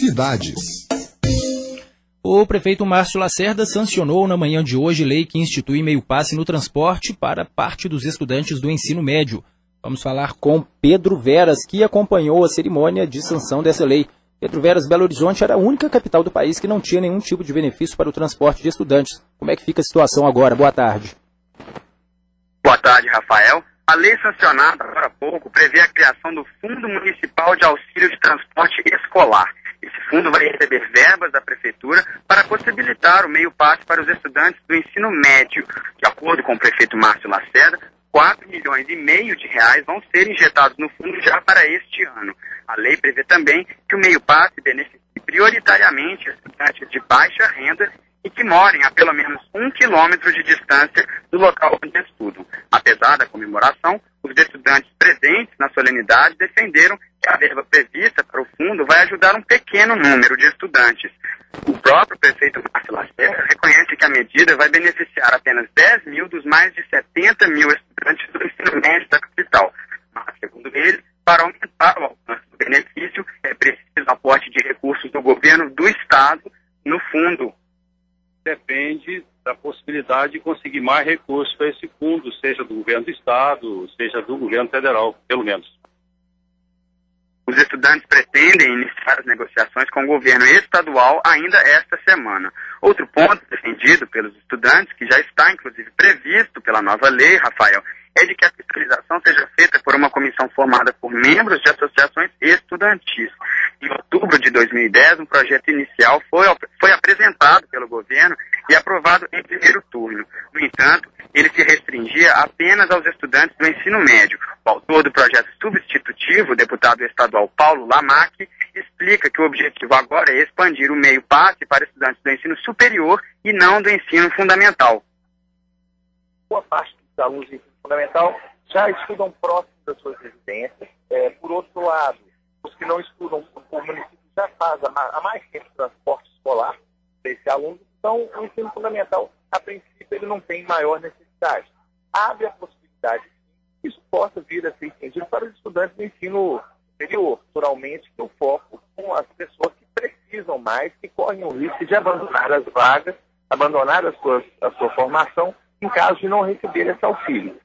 cidades. O prefeito Márcio Lacerda sancionou na manhã de hoje lei que institui meio passe no transporte para parte dos estudantes do ensino médio. Vamos falar com Pedro Veras, que acompanhou a cerimônia de sanção dessa lei. Pedro Veras, Belo Horizonte era a única capital do país que não tinha nenhum tipo de benefício para o transporte de estudantes. Como é que fica a situação agora? Boa tarde. Boa tarde, Rafael. A lei sancionada agora há pouco prevê a criação do Fundo Municipal de Auxílio de Transporte Escolar. Esse fundo vai receber verbas da Prefeitura para possibilitar o meio passe para os estudantes do ensino médio. De acordo com o prefeito Márcio Lacerda, 4,5 milhões de reais vão ser injetados no fundo já para este ano. A lei prevê também que o meio passe beneficie prioritariamente estudantes de baixa renda e que morem a pelo menos 1 quilômetro de distância do local onde estudam. Apesar da comemoração, os estudantes presentes na solenidade defenderam que a verba prevista para o fundo vai ajudar um pequeno número de estudantes. O próprio prefeito Márcio Lacerda reconhece que a medida vai beneficiar apenas 10 mil dos mais de 70 mil estudantes do ensino médio da capital. Mas, segundo ele, para aumentar o alcance do benefício, é preciso aporte de recursos do governo do Estado no fundo. Depende da possibilidade de conseguir mais recursos para esse fundo, seja do governo do Estado, seja do governo federal, pelo menos. Os estudantes pretendem iniciar as negociações com o governo estadual ainda esta semana. Outro ponto defendido pelos estudantes, que já está inclusive previsto pela nova lei, Rafael, é de que a fiscalização seja feita por uma comissão formada por membros de associações estudantis. Em outubro de 2010, um projeto inicial foi apresentado pelo governo e aprovado em primeiro turno. No entanto, ele se restringia apenas aos estudantes do ensino médio. O autor do projeto substitutivo, o deputado estadual Paulo Lamac, explica que o objetivo agora é expandir o meio passe para estudantes do ensino superior e não do ensino fundamental. Boa parte dos alunos do ensino fundamental já estudam próximo das suas residências. Por outro lado, os que não estudam, o município já faz há mais tempo transporte escolar para esse aluno. Então, o ensino fundamental, a princípio, ele não tem maior necessidade. Abre a possibilidade que isso possa vir a ser estendido para os estudantes do ensino superior. Naturalmente, que o foco com as pessoas que precisam mais, que correm o risco de abandonar as vagas, abandonar a sua formação, em caso de não receber esse auxílio.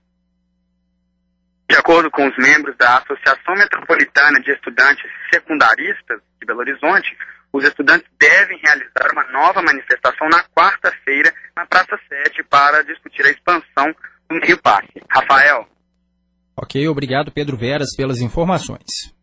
De acordo com os membros da Associação Metropolitana de Estudantes Secundaristas de Belo Horizonte, os estudantes devem realizar uma nova manifestação na quarta-feira na Praça 7 para discutir a expansão do meio passe. Rafael. Ok, obrigado Pedro Veras pelas informações.